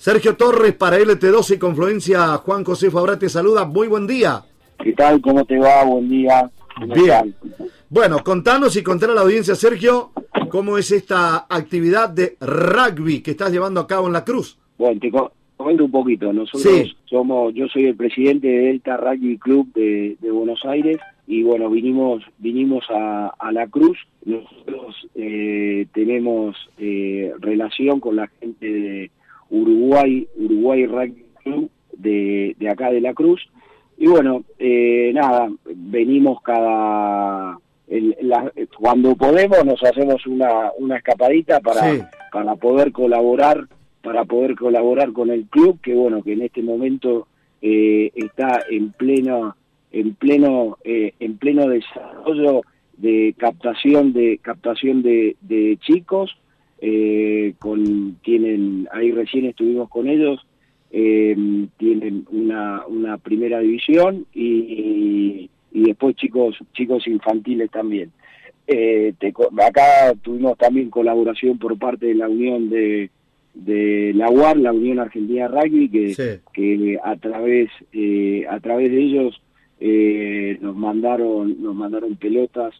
Sergio Torres para LT12 y Confluencia. Juan José Fabra te saluda. Muy buen día. ¿Qué tal? ¿Cómo te va? Buen día. Bien. Bueno, contanos y contar a la audiencia, Sergio, cómo es esta actividad de rugby que estás llevando a cabo en La Cruz. Bueno, te comento un poquito. Nosotros yo soy el presidente de Delta Rugby Club de Buenos Aires y bueno, vinimos a La Cruz. Nosotros tenemos relación con la gente de Uruguay Rugby Club de acá de La Cruz. Y bueno, venimos cuando podemos nos hacemos una escapadita para poder colaborar con el club, que bueno, que en este momento está en pleno desarrollo de captación de chicos. Ahí recién estuvimos con ellos. Tienen una primera división y después chicos infantiles también. Acá tuvimos también colaboración por parte de la Unión de la UAR, la Unión Argentina de Rugby, que a través de ellos nos mandaron pelotas,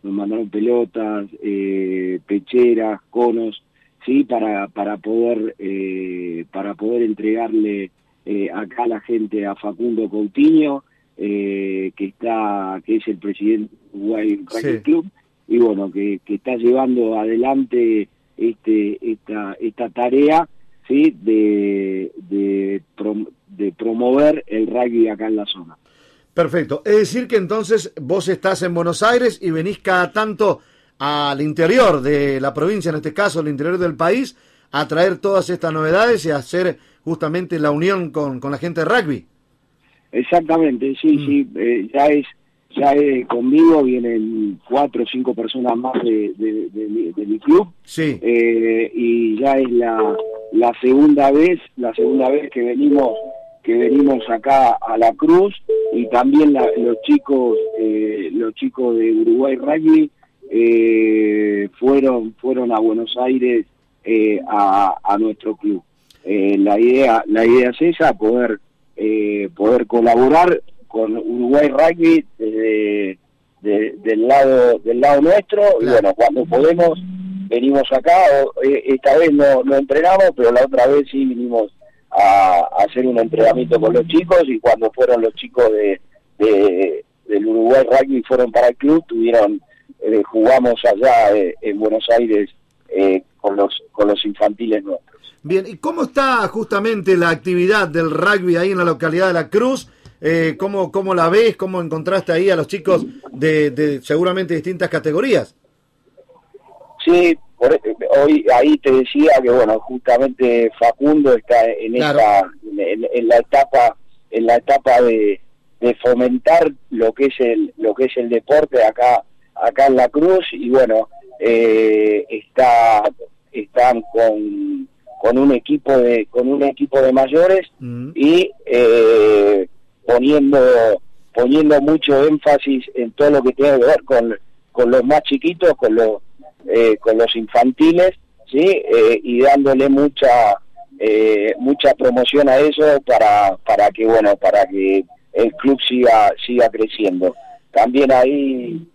pecheras, conos, sí, para poder entregarle acá a la gente, a Facundo Coutinho, que es el presidente de Uruguay Rugby Club, y bueno, que está llevando adelante esta tarea, sí, de promover el rugby acá en la zona. Perfecto. Es decir que entonces vos estás en Buenos Aires y venís cada tanto al interior de la provincia, en este caso al interior del país, a traer todas estas novedades y a hacer justamente la unión con la gente de rugby. Exactamente, sí, ya es conmigo, vienen 4 o 5 personas más de mi club, sí. Y ya es la segunda vez que venimos acá a La Cruz, y también los chicos de Uruguay Rugby fueron a Buenos Aires a nuestro club. La idea es esa, poder colaborar con Uruguay Rugby del lado nuestro. Claro. Y bueno, cuando podemos venimos acá. Esta vez no entrenamos, pero la otra vez sí vinimos a hacer un entrenamiento con los chicos, y cuando fueron los chicos del Uruguay Rugby fueron para el club, jugamos allá en Buenos Aires con los infantiles nuestros. Bien, ¿y cómo está justamente la actividad del rugby ahí en la localidad de La Cruz? ¿Cómo la ves? ¿Cómo encontraste ahí a los chicos de seguramente distintas categorías? Sí, hoy ahí te decía que bueno, justamente Facundo está claro, en la etapa de fomentar lo que es el deporte acá en La Cruz, y bueno, están con un equipo de mayores, y poniendo mucho énfasis en todo lo que tiene que ver con los más chiquitos, con los infantiles, sí, y dándole mucha promoción a eso para que el club siga creciendo. También ahí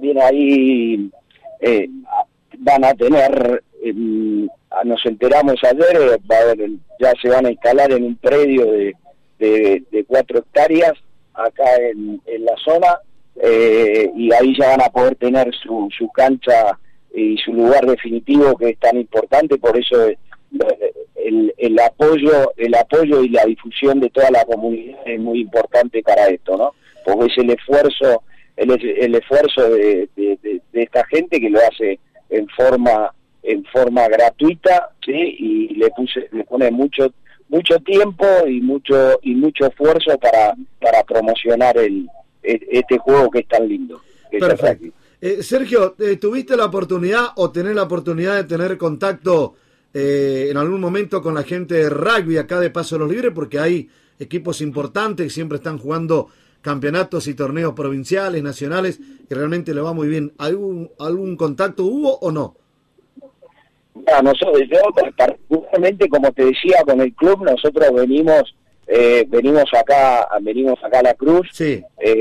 van a tener, nos enteramos ayer, ya se van a instalar en un predio de 4 hectáreas acá en la zona, y ahí ya van a poder tener su cancha y su lugar definitivo, que es tan importante. Por eso el apoyo y la difusión de toda la comunidad es muy importante para esto, ¿no? Porque es el esfuerzo de esta gente que lo hace en forma gratuita, ¿sí? Y le pone mucho tiempo y mucho esfuerzo para promocionar este juego que es tan lindo. Perfecto. Sergio, ¿tuviste la oportunidad o tenés la oportunidad de tener contacto en algún momento con la gente de rugby acá de Paso de los Libres? Porque hay equipos importantes que siempre están jugando campeonatos y torneos provinciales, nacionales, que realmente le va muy bien. ¿Algún contacto hubo o no? Nosotros, yo particularmente, como te decía, con el club, nosotros venimos acá a La Cruz. Sí.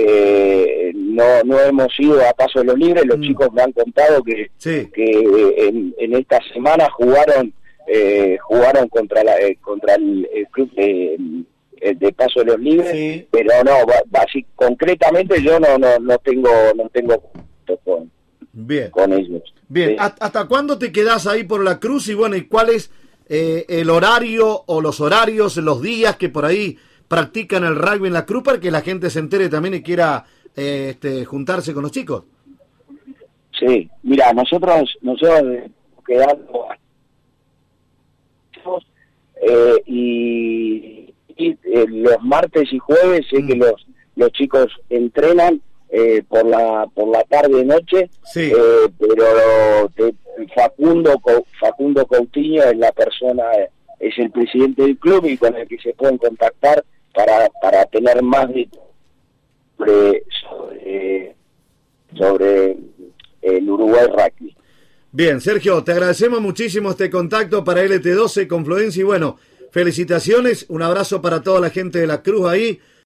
No hemos ido a Paso de los Libres. Los chicos me han contado que en esta semana jugaron contra el club de Paso de los Libres, sí. Pero no, así concretamente yo no tengo con ellos. Bien, Sí. ¿hasta cuándo te quedás ahí por La Cruz? Y bueno, ¿y cuál es el horario o los horarios, los días que por ahí practican el rugby en La Cruz para que la gente se entere también y quiera juntarse con los chicos? Sí, mira, nosotros quedamos y los martes y jueves sé que los chicos entrenan por la tarde noche, sí. Pero Facundo Coutinho es la persona, es el presidente del club y con el que se pueden contactar para tener más sobre el Uruguay Rugby. Bien, Sergio, te agradecemos muchísimo este contacto para LT12 Confluencia y bueno, felicitaciones, un abrazo para toda la gente de La Cruz ahí.